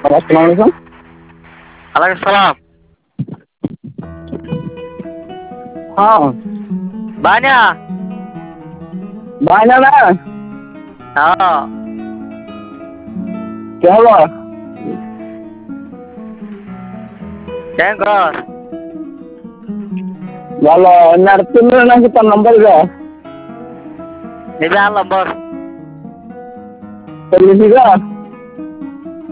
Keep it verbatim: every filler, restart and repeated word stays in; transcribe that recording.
আসসালামু আলাইকুম। ওয়ালাইকুম সালাম। হ্যাঁ বায়না বায়না না হ্যাঁ কে হলো? কেন কর ভালো এনার তুমি নাকি তোর নম্বর দে নিবে আর নম্বর চল্লিশ